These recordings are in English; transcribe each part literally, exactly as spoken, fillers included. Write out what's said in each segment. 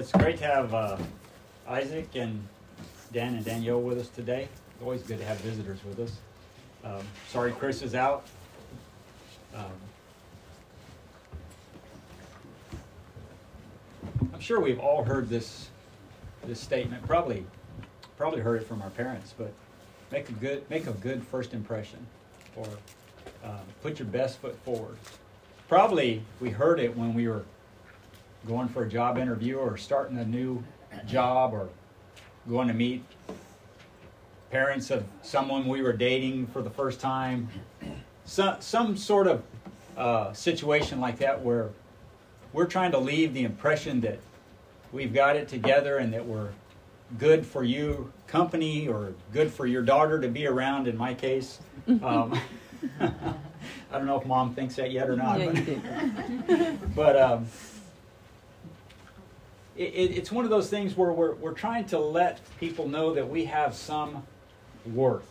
It's great to have uh, Isaac and Dan and Danielle with us today. Always good to have visitors with us. Um, sorry Chris is out. Um, I'm sure we've all heard this this statement. Probably, probably heard it from our parents. But make a good make a good first impression, or um, put your best foot forward. Probably we heard it when we were going for a job interview or starting a new job or going to meet parents of someone we were dating for the first time. Some, some sort of uh, situation like that where we're trying to leave the impression that we've got it together and that we're good for you company or good for your daughter to be around, in my case. Um, I don't know if Mom thinks that yet or not. Yeah, but, you do. but um, it, it, it's one of those things where we're, we're trying to let people know that we have some worth.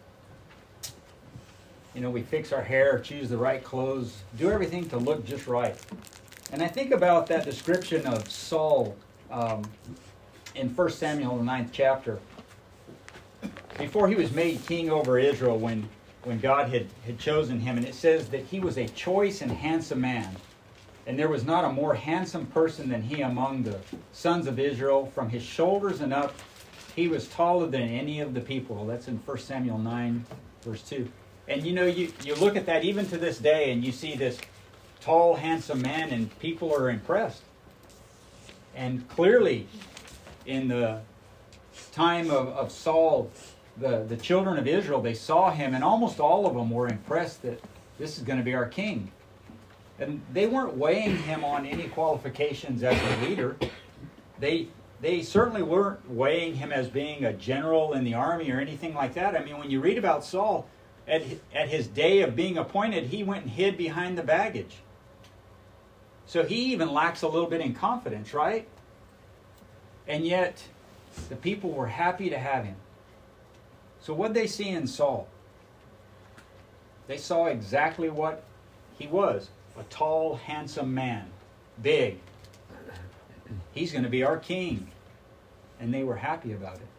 You know, we fix our hair, choose the right clothes, do everything to look just right. And I think about that description of Saul um, in First Samuel, the ninth chapter. Before he was made king over Israel, when, when God had, had chosen him, and it says that he was a choice and handsome man. And there was not a more handsome person than he among the sons of Israel. From his shoulders and up, he was taller than any of the people. That's in First Samuel nine, verse two. And you know, you, you look at that even to this day, and you see this tall, handsome man, and people are impressed. And clearly, in the time of, of Saul, the, the children of Israel, they saw him, and almost all of them were impressed that this is going to be our king. And they weren't weighing him on any qualifications as a leader. They they certainly weren't weighing him as being a general in the army or anything like that. I mean, when you read about Saul, at, at his day of being appointed, he went and hid behind the baggage. So he even lacks a little bit in confidence, right? And yet, the people were happy to have him. So what did they see in Saul? They saw exactly what he was. A tall, handsome man. Big. He's going to be our king. And they were happy about it.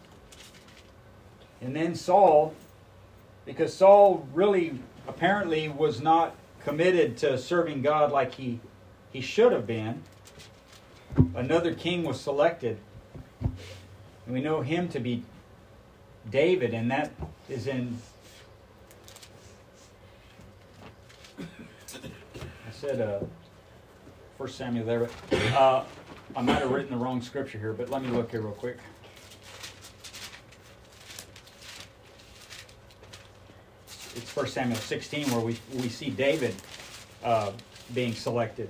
And then Saul, because Saul really apparently was not committed to serving God like he, he should have been, another king was selected. And we know him to be David, and that is in... said uh, First Samuel there, but uh, I might have written the wrong scripture here, but let me look here real quick. It's First Samuel sixteen where we we see David uh, being selected.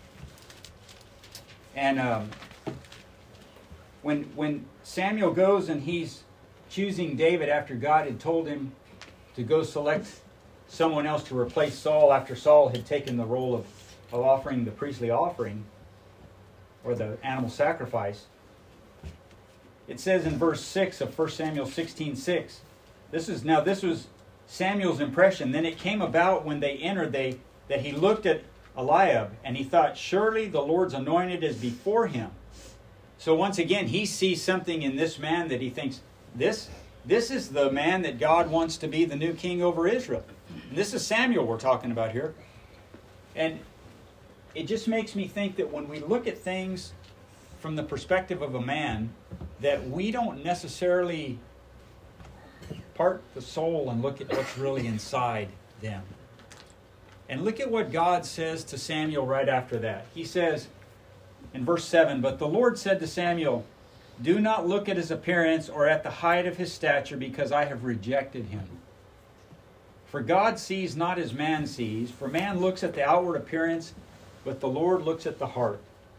And um, when when Samuel goes and he's choosing David after God had told him to go select someone else to replace Saul after Saul had taken the role of, of offering the priestly offering or the animal sacrifice. It says in verse six of First Samuel sixteen six, this is now this was Samuel's impression. Then it came about when they entered they that he looked at Eliab and he thought, surely the Lord's anointed is before him. So once again he sees something in this man that he thinks, this this is the man that God wants to be the new king over Israel. And this is Samuel we're talking about here. And it just makes me think that when we look at things from the perspective of a man, that we don't necessarily part the soul and look at what's really inside them. And look at what God says to Samuel right after that. He says in verse seven, but the Lord said to Samuel, do not look at his appearance or at the height of his stature, because I have rejected him. For God sees not as man sees, for man looks at the outward appearance, but the Lord looks at the heart.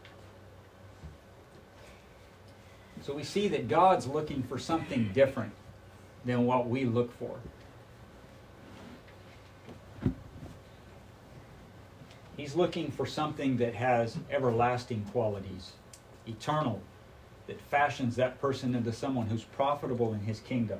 So we see that God's looking for something different than what we look for. He's looking for something that has everlasting qualities, eternal, that fashions that person into someone who's profitable in his kingdom.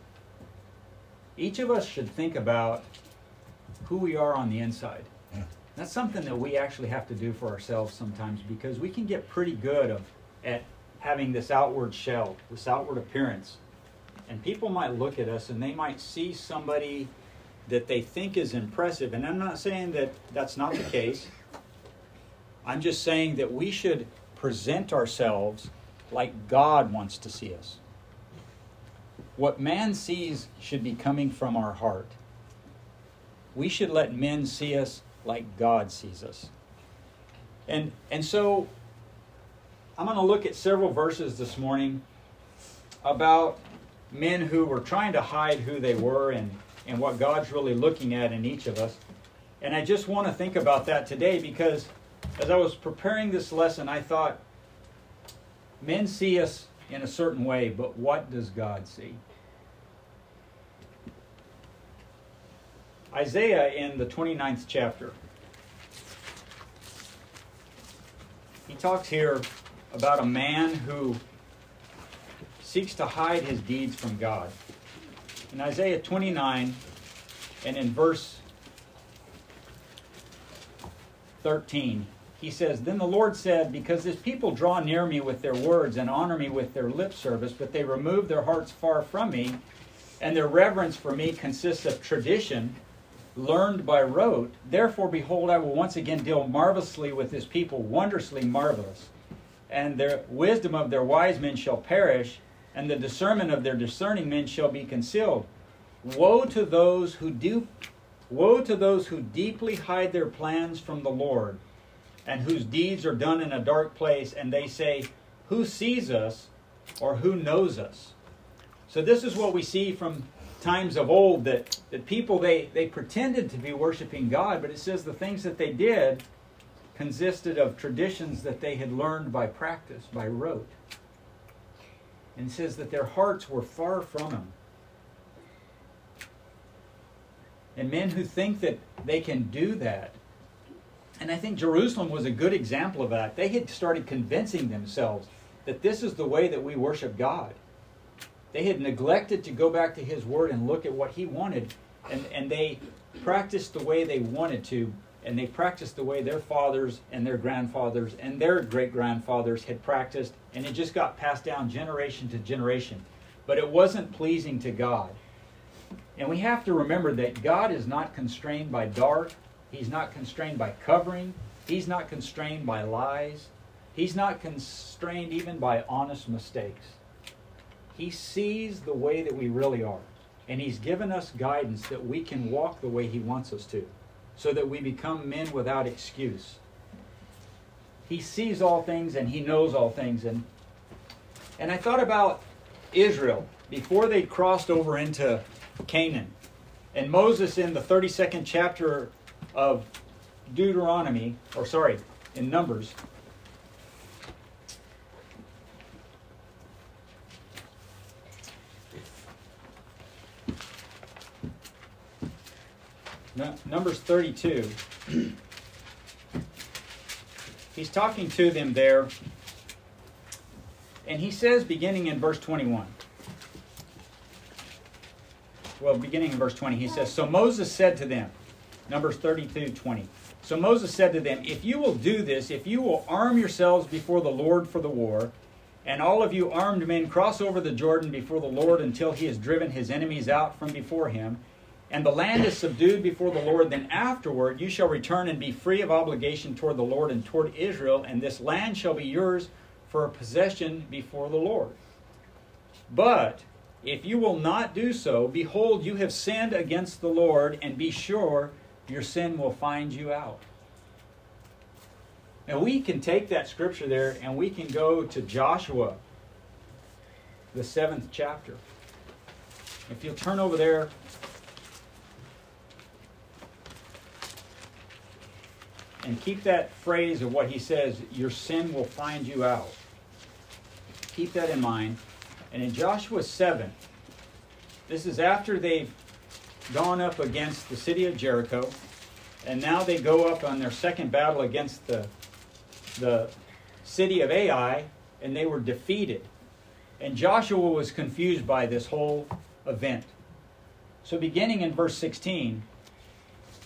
Each of us should think about who we are on the inside. That's something that we actually have to do for ourselves sometimes, because we can get pretty good of, at having this outward shell, this outward appearance. And people might look at us and they might see somebody that they think is impressive. And I'm not saying that that's not the case. I'm just saying that we should present ourselves like God wants to see us. What man sees should be coming from our heart. We should let men see us like God sees us. And, and so I'm going to look at several verses this morning about men who were trying to hide who they were and, and what God's really looking at in each of us. And I just want to think about that today, because as I was preparing this lesson, I thought, men see us in a certain way, but what does God see? Isaiah in the twenty-ninth chapter, he talks here about a man who seeks to hide his deeds from God. In Isaiah twenty-nine, and in verse thirteen, he says, "Then the Lord said, because this people draw near me with their words and honor me with their lip service, but they remove their hearts far from me, and their reverence for me consists of tradition learned by rote. Therefore, behold, I will once again deal marvelously with this people, wondrously marvelous. And the wisdom of their wise men shall perish, and the discernment of their discerning men shall be concealed. Woe to those who do, woe to those who deeply hide their plans from the Lord, and whose deeds are done in a dark place, and they say, who sees us, or who knows us?" So this is what we see from times of old, that, that people, they, they pretended to be worshiping God, but it says the things that they did consisted of traditions that they had learned by practice, by rote. And it says that their hearts were far from Him. And men who think that they can do that, and I think Jerusalem was a good example of that. They had started convincing themselves that this is the way that we worship God. They had neglected to go back to His Word and look at what He wanted, and, and they practiced the way they wanted to, and they practiced the way their fathers and their grandfathers and their great-grandfathers had practiced, and it just got passed down generation to generation. But it wasn't pleasing to God. And we have to remember that God is not constrained by dark. He's not constrained by covering. He's not constrained by lies. He's not constrained even by honest mistakes. He sees the way that we really are. And He's given us guidance that we can walk the way He wants us to, so that we become men without excuse. He sees all things and He knows all things. And, and I thought about Israel before they crossed over into Canaan. And Moses in the thirty-second chapter of Deuteronomy, or sorry, in Numbers, Numbers thirty-two. He's talking to them there, and he says, beginning in verse twenty-one. Well, beginning in verse twenty, he says, "So Moses said to them," Numbers thirty-two, twenty. "So Moses said to them, if you will do this, if you will arm yourselves before the Lord for the war, and all of you armed men cross over the Jordan before the Lord until He has driven His enemies out from before Him, and the land is subdued before the Lord, then afterward you shall return and be free of obligation toward the Lord and toward Israel, and this land shall be yours for a possession before the Lord. But if you will not do so, behold, you have sinned against the Lord, and be sure your sin will find you out." Now we can take that scripture there and we can go to Joshua, the seventh chapter. If you'll turn over there. And keep that phrase of what he says, your sin will find you out. Keep that in mind. And in Joshua seven, this is after they've gone up against the city of Jericho, and now they go up on their second battle against the, the city of Ai, and they were defeated. And Joshua was confused by this whole event. So beginning in verse sixteen,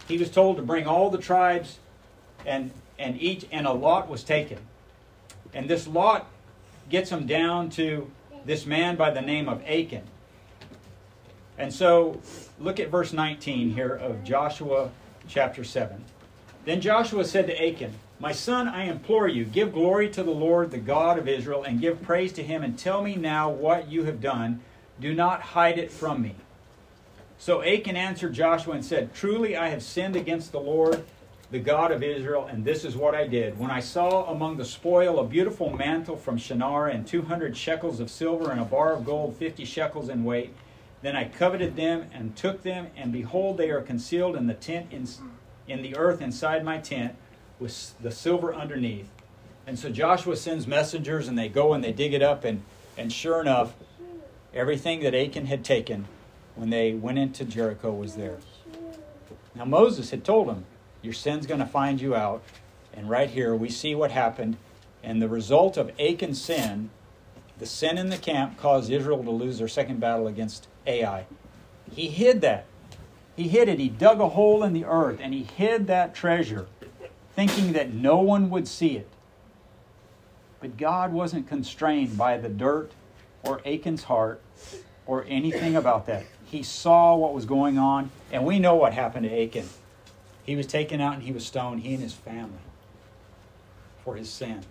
he was told to bring all the tribes, and and each and a lot was taken. And this lot gets them down to this man by the name of Achan. And so look at verse nineteen here of Joshua chapter seven. Then Joshua said to Achan, "My son, I implore you, give glory to the Lord, the God of Israel, and give praise to him, and tell me now what you have done. Do not hide it from me." So Achan answered Joshua and said, "Truly I have sinned against the Lord, the God of Israel, and this is what I did. When I saw among the spoil a beautiful mantle from Shinar, and two hundred shekels of silver, and a bar of gold fifty shekels in weight, then I coveted them and took them, and behold, they are concealed in the tent in, in the earth inside my tent, with the silver underneath." And so Joshua sends messengers, and they go and they dig it up, and, and sure enough, everything that Achan had taken when they went into Jericho was there. Now Moses had told him, your sin's going to find you out. And right here we see what happened. And the result of Achan's sin, the sin in the camp, caused Israel to lose their second battle against Ai. He hid that. He hid it. He dug a hole in the earth and he hid that treasure, thinking that no one would see it. But God wasn't constrained by the dirt or Achan's heart or anything about that. He saw what was going on, and we know what happened to Achan. He was taken out and he was stoned, he and his family, for his sin.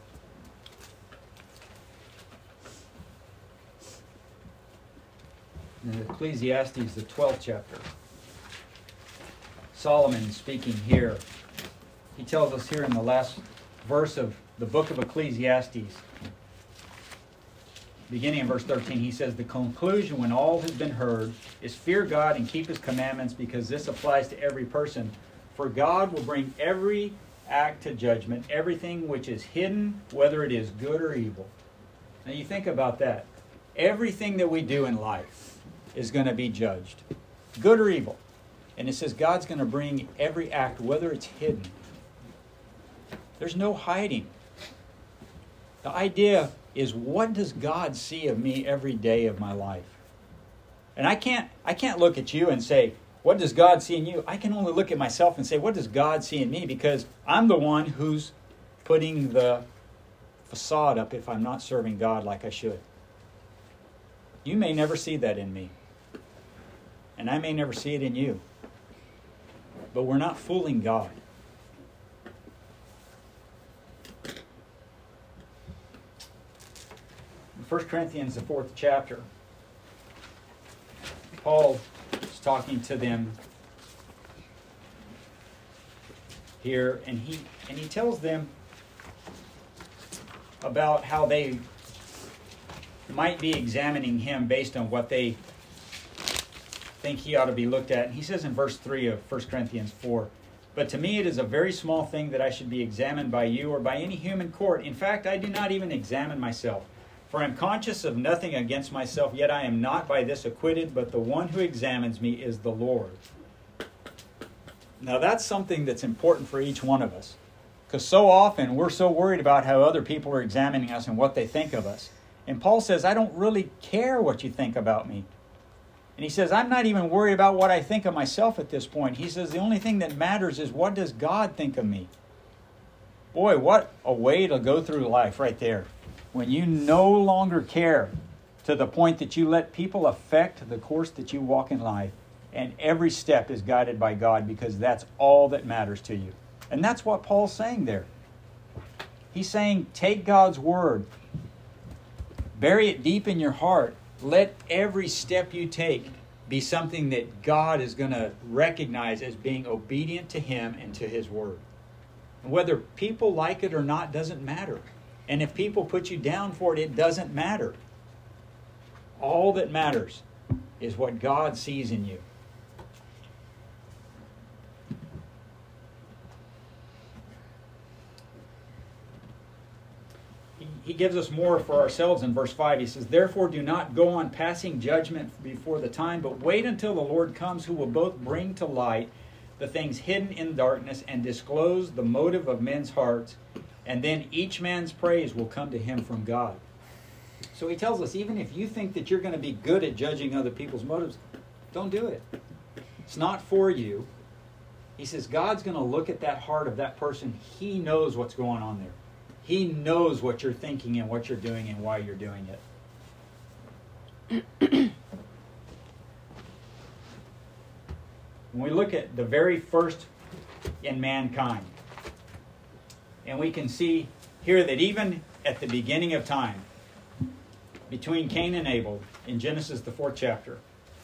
In Ecclesiastes, the twelfth chapter, Solomon speaking here. He tells us here in the last verse of the book of Ecclesiastes, beginning in verse thirteen, he says, "The conclusion when all has been heard is fear God and keep his commandments, because this applies to every person. For God will bring every act to judgment, everything which is hidden, whether it is good or evil." Now you think about that. Everything that we do in life is going to be judged, good or evil. And it says God's going to bring every act, whether it's hidden. There's no hiding. The idea is, what does God see of me every day of my life? And I can't I can't look at you and say, what does God see in you? I can only look at myself and say, what does God see in me? Because I'm the one who's putting the facade up if I'm not serving God like I should. You may never see that in me. And I may never see it in you. But we're not fooling God. In First Corinthians, the fourth chapter, Paul is talking to them here, and he and he tells them about how they might be examining him based on what they think he ought to be looked at. And he says in verse three of First Corinthians four, "But to me it is a very small thing that I should be examined by you or by any human court. In fact, I do not even examine myself. For I am conscious of nothing against myself, yet I am not by this acquitted, but the one who examines me is the Lord." Now that's something that's important for each one of us. Because so often we're so worried about how other people are examining us and what they think of us. And Paul says, I don't really care what you think about me. And he says, I'm not even worried about what I think of myself at this point. He says, the only thing that matters is, what does God think of me? Boy, what a way to go through life right there. When you no longer care, to the point that you let people affect the course that you walk in life, and every step is guided by God, because that's all that matters to you. And that's what Paul's saying there. He's saying, take God's word, bury it deep in your heart. Let every step you take be something that God is going to recognize as being obedient to Him and to His word. And whether people like it or not doesn't matter. And if people put you down for it, it doesn't matter. All that matters is what God sees in you. He gives us more for ourselves in verse five. He says, "Therefore do not go on passing judgment before the time, but wait until the Lord comes, who will both bring to light the things hidden in darkness and disclose the motive of men's hearts, and then each man's praise will come to him from God." So he tells us, even if you think that you're going to be good at judging other people's motives, don't do it. It's not for you. He says God's going to look at that heart of that person. He knows what's going on there. He knows what you're thinking and what you're doing and why you're doing it. When we look at the very first in mankind, and we can see here that even at the beginning of time, between Cain and Abel, in Genesis the fourth chapter,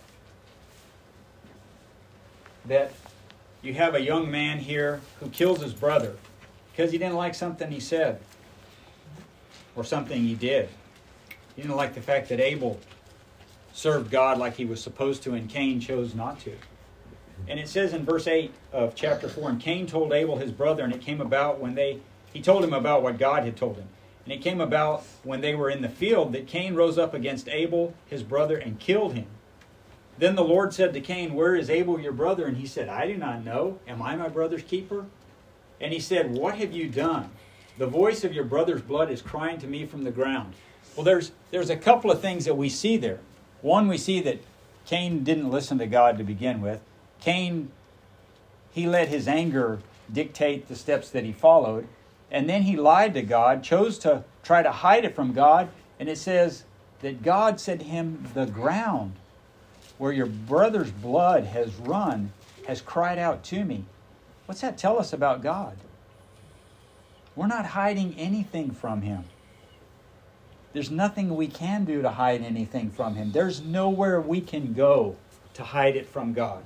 that you have a young man here who kills his brother because he didn't like something he said or something he did. He didn't like the fact that Abel served God like he was supposed to and Cain chose not to. And it says in verse eight of chapter four, and Cain told Abel his brother, and it came about when they, he told him about what God had told him. And it came about when they were in the field that Cain rose up against Abel, his brother, and killed him. Then the Lord said to Cain, where is Abel your brother? And he said, I do not know. Am I my brother's keeper? And he said, what have you done? The voice of your brother's blood is crying to me from the ground. Well, there's there's a couple of things that we see there. One, we see that Cain didn't listen to God to begin with. Cain, he let his anger dictate the steps that he followed. And then he lied to God, chose to try to hide it from God. And it says that God said to him, the ground where your brother's blood has run has cried out to me. What's that tell us about God? We're not hiding anything from him. There's nothing we can do to hide anything from him. There's nowhere we can go to hide it from God.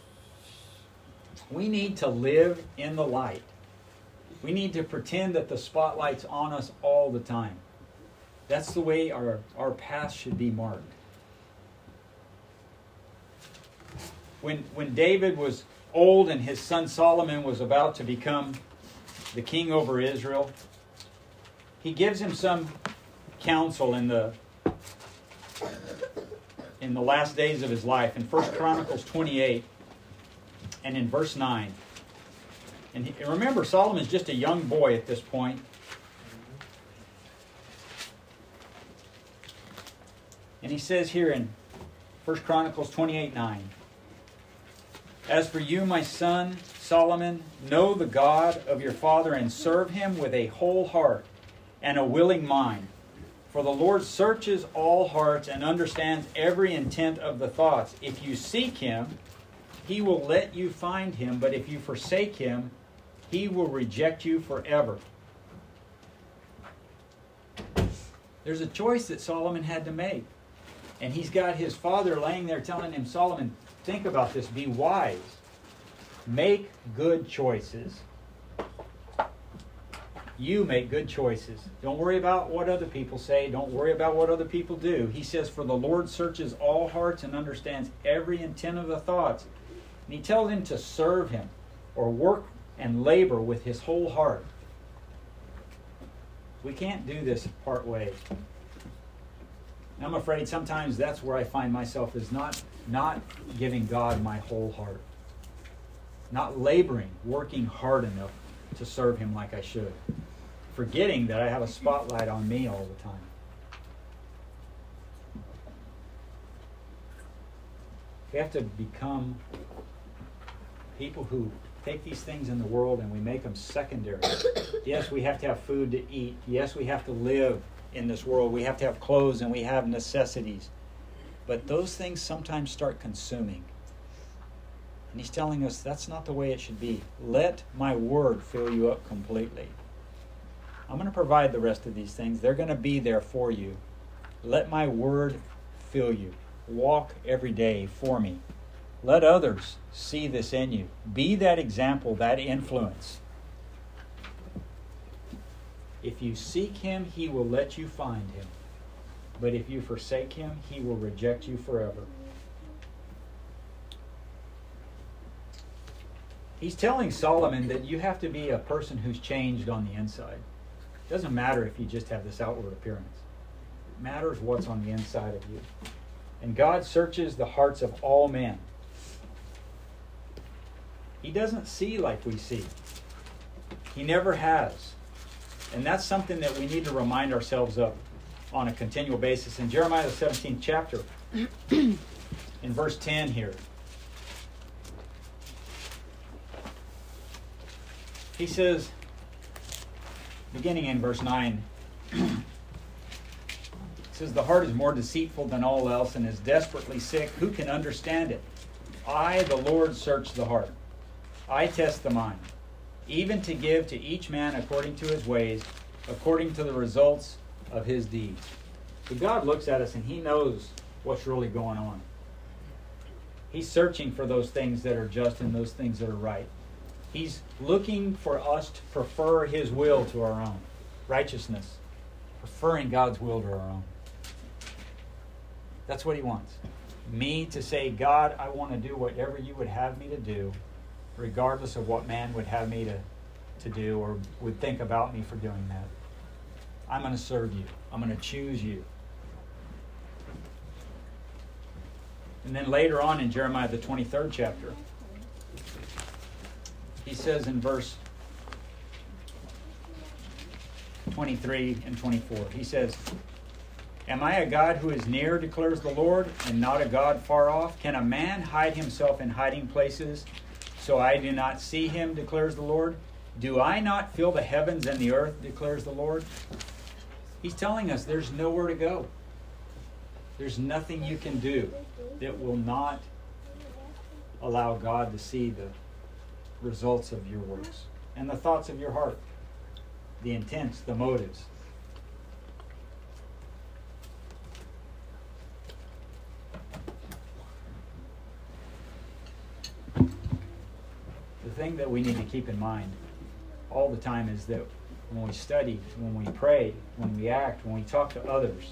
We need to live in the light. We need to pretend that the spotlight's on us all the time. That's the way our, our path should be marked. When, when David was old and his son Solomon was about to become the king over Israel, he gives him some counsel in the in the last days of his life. In First Chronicles twenty-eight and in verse nine. And he, remember, Solomon's just a young boy at this point. And he says here in First Chronicles twenty-eight nine, as for you, my son Solomon, know the God of your father and serve him with a whole heart and a willing mind. For the Lord searches all hearts and understands every intent of the thoughts. If you seek him, he will let you find him, but if you forsake him, he will reject you forever. There's a choice that Solomon had to make. And he's got his father laying there telling him, Solomon, think about this, be wise. Make good choices. You make good choices. Don't worry about what other people say. Don't worry about what other people do. He says, for the Lord searches all hearts and understands every intent of the thoughts. And he tells him to serve him or work and labor with his whole heart. We can't do this part way. I'm afraid sometimes that's where I find myself, is not, not giving God my whole heart. Not laboring, working hard enough to serve him like I should. Forgetting that I have a spotlight on me all the time. We have to become people who take these things in the world and we make them secondary. Yes, we have to have food to eat. Yes, we have to live in this world. We have to have clothes and we have necessities. But those things sometimes start consuming. And he's telling us that's not the way it should be. Let my word fill you up completely. I'm going to provide the rest of these things. They're going to be there for you. Let my word fill you. Walk every day for me. Let others see this in you. Be that example, that influence. If you seek him, he will let you find him. But if you forsake him, he will reject you forever. He's telling Solomon that you have to be a person who's changed on the inside. It doesn't matter if you just have this outward appearance. It matters what's on the inside of you. And God searches the hearts of all men. He doesn't see like we see. He never has. And that's something that we need to remind ourselves of on a continual basis. In Jeremiah the seventeenth chapter, in verse ten here, He says, beginning in verse nine, it says, the heart is more deceitful than all else and is desperately sick. Who can understand it? I, the Lord, search the heart. I test the mind, even to give to each man according to his ways, according to the results of his deeds. So God looks at us and He knows what's really going on. He's searching for those things that are just and those things that are right. He's looking for us to prefer His will to our own. Righteousness. Preferring God's will to our own. That's what He wants. Me to say, God, I want to do whatever You would have me to do, regardless of what man would have me to, to do or would think about me for doing that. I'm going to serve You. I'm going to choose You. And then later on in Jeremiah, the twenty-third chapter, he says in verse twenty-three and twenty-four, he says, Am I a God who is near, declares the Lord, and not a God far off? Can a man hide himself in hiding places so I do not see him, declares the Lord? Do I not fill the heavens and the earth, declares the Lord? He's telling us there's nowhere to go. There's nothing you can do that will not allow God to see the results of your works and the thoughts of your heart, the intents, the motives. The thing that we need to keep in mind all the time is that when we study, when we pray, when we act, when we talk to others,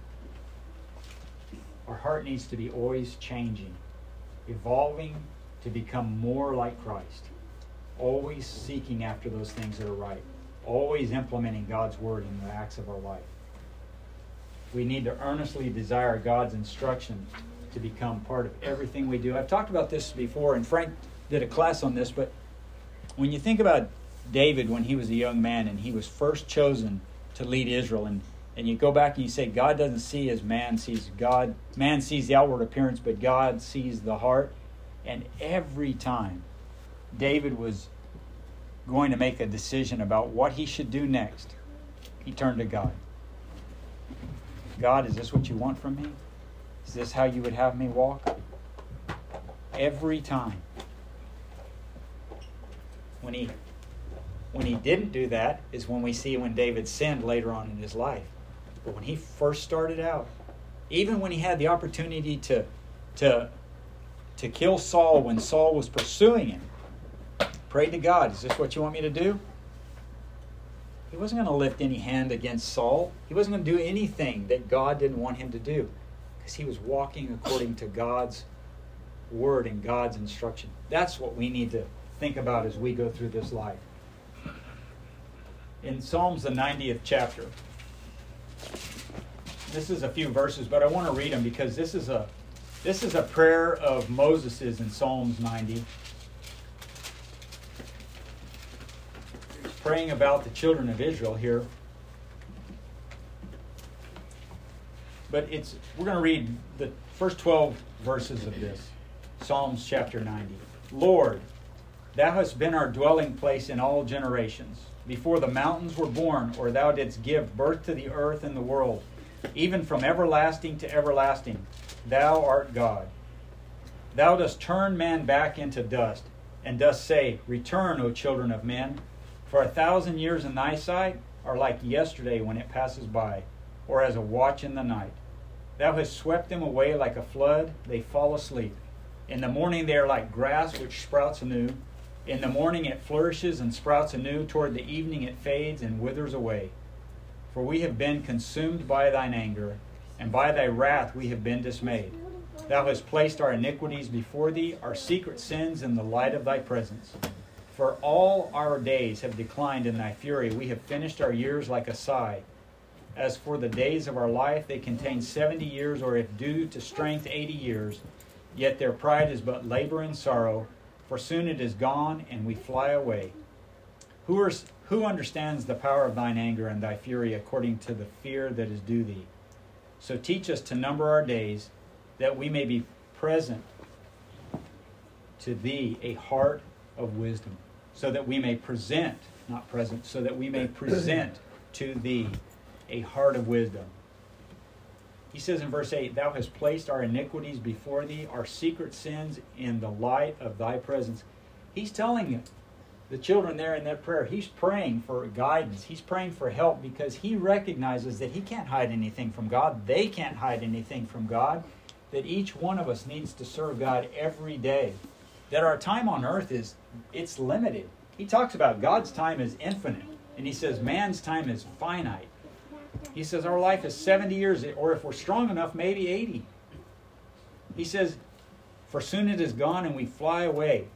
our heart needs to be always changing, evolving to become more like Christ, always seeking after those things that are right, always implementing God's word in the acts of our life. We need to earnestly desire God's instruction to become part of everything we do. I've talked about this before, and Frank did a class on this, but when you think about David when he was a young man and he was first chosen to lead Israel, and And you go back and you say, God doesn't see as man sees. God, man sees the outward appearance, but God sees the heart. And every time David was going to make a decision about what he should do next, he turned to God. God, is this what You want from me? Is this how You would have me walk? Every time. When he, when he didn't do that is when we see when David sinned later on in his life. But when he first started out, even when he had the opportunity to, to, to kill Saul when Saul was pursuing him, prayed to God, is this what You want me to do? He wasn't going to lift any hand against Saul. He wasn't going to do anything that God didn't want him to do, because he was walking according to God's word and God's instruction. That's what we need to think about as we go through this life. In Psalms, the ninetieth chapter, this is a few verses, but I want to read them because this is a this is a prayer of Moses's in Psalms ninety. He's praying about the children of Israel here. But it's we're going to read the first twelve verses of this. Psalms chapter ninety. Lord, Thou hast been our dwelling place in all generations. Before the mountains were born, or Thou didst give birth to the earth and the world, even from everlasting to everlasting, Thou art God. Thou dost turn man back into dust, and dost say, Return, O children of men, for a thousand years in Thy sight are like yesterday when it passes by, or as a watch in the night. Thou hast swept them away like a flood, they fall asleep. In the morning they are like grass which sprouts anew. In the morning it flourishes and sprouts anew. Toward the evening it fades and withers away. For we have been consumed by Thine anger, and by Thy wrath we have been dismayed. Thou hast placed our iniquities before Thee, our secret sins in the light of Thy presence. For all our days have declined in Thy fury. We have finished our years like a sigh. As for the days of our life, they contain seventy years, or if due to strength, eighty years. Yet their pride is but labor and sorrow, for soon it is gone, and we fly away. Who, are, who understands the power of Thine anger and Thy fury according to the fear that is due Thee? So teach us to number our days, that we may be present to Thee, a heart of wisdom. so that we may present, not present, so that we may present to thee a heart of wisdom. He says in verse eight, thou hast placed our iniquities before thee, our secret sins in the light of thy presence. He's telling the children there in that prayer, he's praying for guidance. He's praying for help because he recognizes that he can't hide anything from God. They can't hide anything from God. That each one of us needs to serve God every day. That our time on earth is, it's limited. He talks about God's time is infinite. And he says man's time is finite. He says our life is seventy years, or if we're strong enough, maybe eighty. He says, for soon it is gone and we fly away.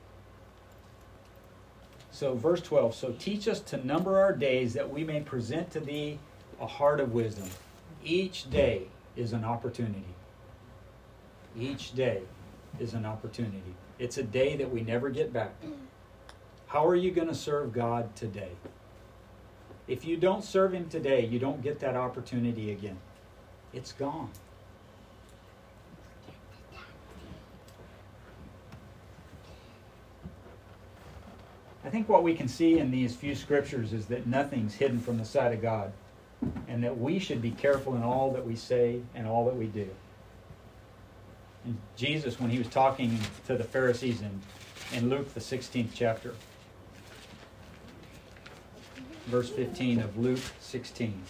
So verse twelve, so teach us to number our days that we may present to thee a heart of wisdom. Each day is an opportunity. Each day is an opportunity. It's a day that we never get back. How are you going to serve God today? If you don't serve Him today, you don't get that opportunity again. It's gone. I think what we can see in these few scriptures is that nothing's hidden from the sight of God, and that we should be careful in all that we say and all that we do. And Jesus, when he was talking to the Pharisees in, in Luke, the sixteenth chapter, verse fifteen of Luke sixteen.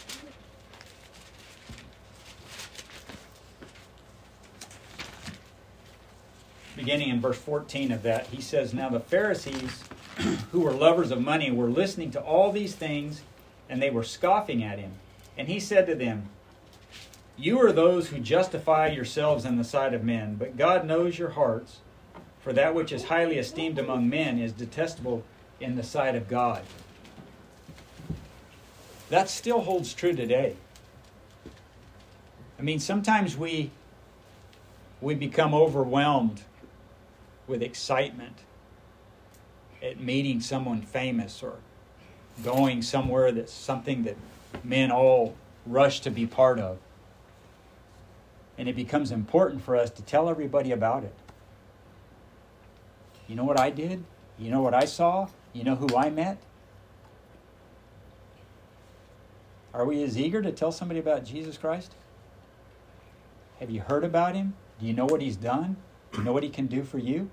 Beginning in verse fourteen of that, he says, now the Pharisees, who were lovers of money, were listening to all these things, and they were scoffing at him. And he said to them, you are those who justify yourselves in the sight of men, but God knows your hearts, for that which is highly esteemed among men is detestable in the sight of God. That still holds true today. I mean, sometimes we we become overwhelmed with excitement at meeting someone famous or going somewhere that's something that men all rush to be part of. And it becomes important for us to tell everybody about it. You know what I did? You know what I saw? You know who I met? Are we as eager to tell somebody about Jesus Christ? Have you heard about Him? Do you know what He's done? Do you know what He can do for you?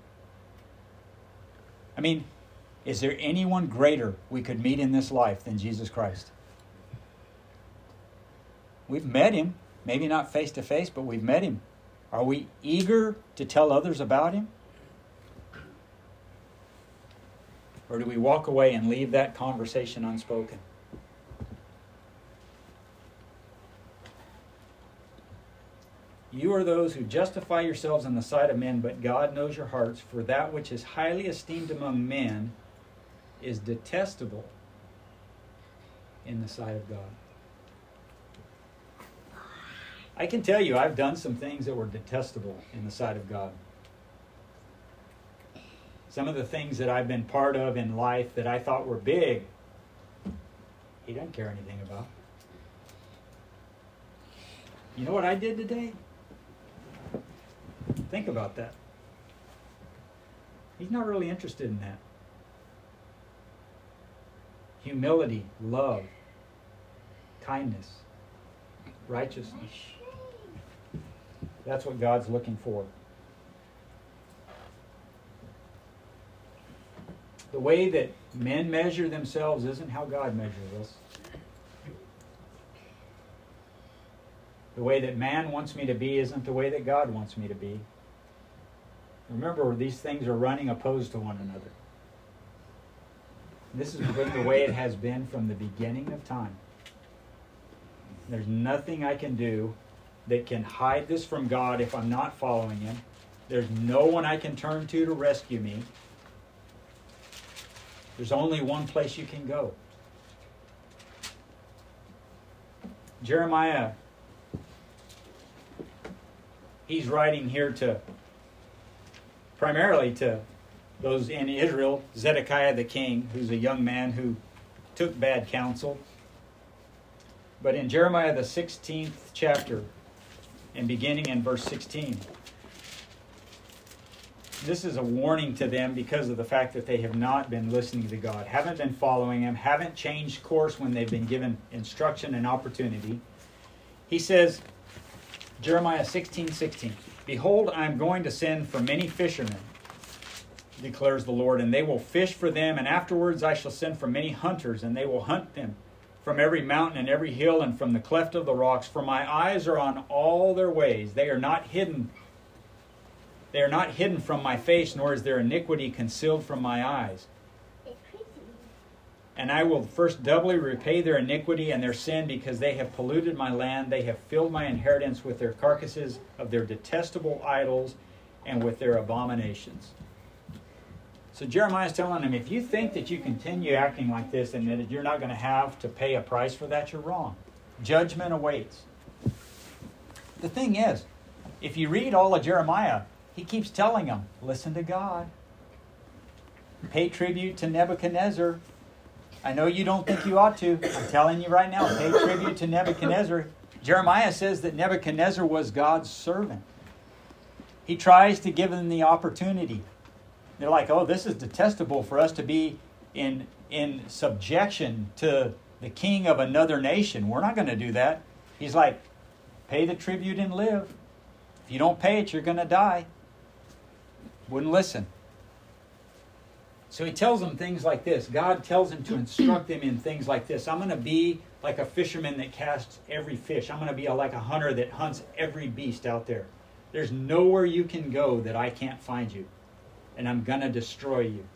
I mean, is there anyone greater we could meet in this life than Jesus Christ? We've met Him. Maybe not face to face, but we've met Him. Are we eager to tell others about Him? Or do we walk away and leave that conversation unspoken? You are those who justify yourselves in the sight of men, but God knows your hearts, for that which is highly esteemed among men is detestable in the sight of God. I can tell you I've done some things that were detestable in the sight of God. Some of the things that I've been part of in life that I thought were big, He doesn't care anything about. You know what I did today? Think about that. He's not really interested in that. Humility, love, kindness, righteousness. That's what God's looking for. The way that men measure themselves isn't how God measures us. The way that man wants me to be isn't the way that God wants me to be. Remember, these things are running opposed to one another. This has been the way it has been from the beginning of time. There's nothing I can do that can hide this from God if I'm not following Him. There's no one I can turn to to rescue me. There's only one place you can go. Jeremiah, he's writing here to, primarily to those in Israel, Zedekiah the king, who's a young man who took bad counsel. But in Jeremiah the sixteenth chapter, and beginning in verse sixteen, this is a warning to them because of the fact that they have not been listening to God, haven't been following Him, haven't changed course when they've been given instruction and opportunity. He says, Jeremiah sixteen sixteen, "Behold, I am going to send for many fishermen, declares the Lord, and they will fish for them, and afterwards I shall send for many hunters, and they will hunt them from every mountain and every hill and from the cleft of the rocks. For my eyes are on all their ways. They are not hidden. They are not hidden from my face, nor is their iniquity concealed from my eyes. And I will first doubly repay their iniquity and their sin, because they have polluted my land. They have filled my inheritance with their carcasses of their detestable idols and with their abominations." So Jeremiah is telling them, if you think that you continue acting like this and that you're not going to have to pay a price for that, you're wrong. Judgment awaits. The thing is, if you read all of Jeremiah, he keeps telling them, listen to God. Pay tribute to Nebuchadnezzar. I know you don't think you ought to. I'm telling you right now, pay tribute to Nebuchadnezzar. Jeremiah says that Nebuchadnezzar was God's servant. He tries to give them the opportunity. They're like, oh, this is detestable for us to be in, in subjection to the king of another nation. We're not going to do that. He's like, pay the tribute and live. If you don't pay it, you're going to die. Wouldn't listen. So he tells them things like this. God tells him to instruct them in things like this. I'm going to be like a fisherman that casts every fish. I'm going to be a, like a hunter that hunts every beast out there. There's nowhere you can go that I can't find you. And I'm going to destroy you.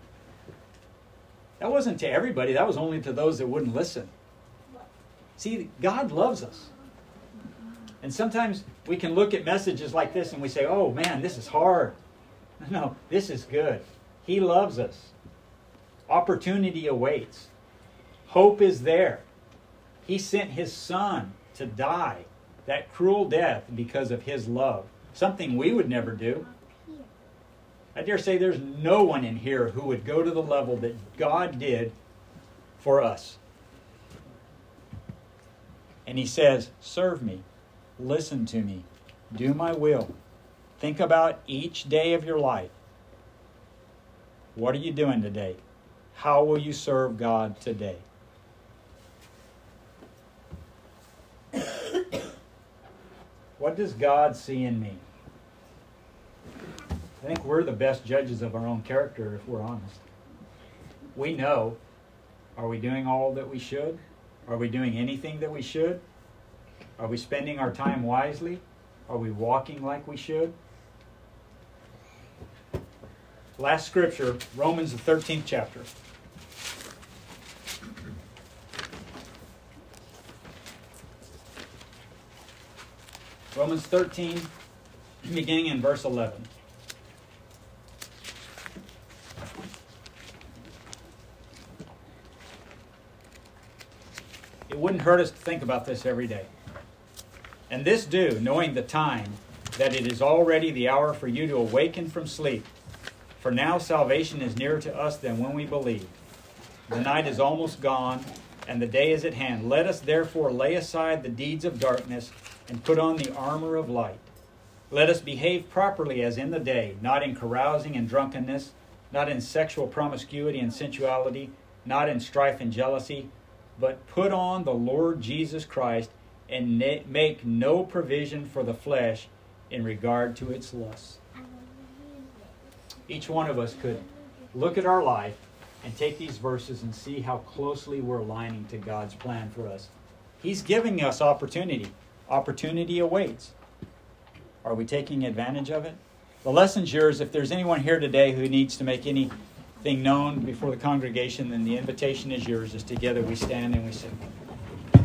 That wasn't to everybody. That was only to those that wouldn't listen. See, God loves us. And sometimes we can look at messages like this and we say, oh man, this is hard. No, this is good. He loves us. Opportunity awaits. Hope is there. He sent His Son to die that cruel death because of His love. Something we would never do. I dare say there's no one in here who would go to the level that God did for us. And He says, serve me, listen to me, do my will. Think about each day of your life. What are you doing today? How will you serve God today? What does God see in me? I think we're the best judges of our own character if we're honest. We know, are we doing all that we should? Are we doing anything that we should? Are we spending our time wisely? Are we walking like we should? Last scripture, Romans the thirteenth chapter. Romans thirteen, beginning in verse eleven. It wouldn't hurt us to think about this every day. And this do, knowing the time, that it is already the hour for you to awaken from sleep. For now salvation is nearer to us than when we believed. The night is almost gone, and the day is at hand. Let us therefore lay aside the deeds of darkness and put on the armor of light. Let us behave properly as in the day, not in carousing and drunkenness, not in sexual promiscuity and sensuality, not in strife and jealousy, but put on the Lord Jesus Christ and na- make no provision for the flesh in regard to its lusts. Each one of us could look at our life and take these verses and see how closely we're aligning to God's plan for us. He's giving us opportunity. Opportunity awaits. Are we taking advantage of it? The lesson's yours. If there's anyone here today who needs to make anything known before the congregation, then the invitation is yours as together we stand and we sing.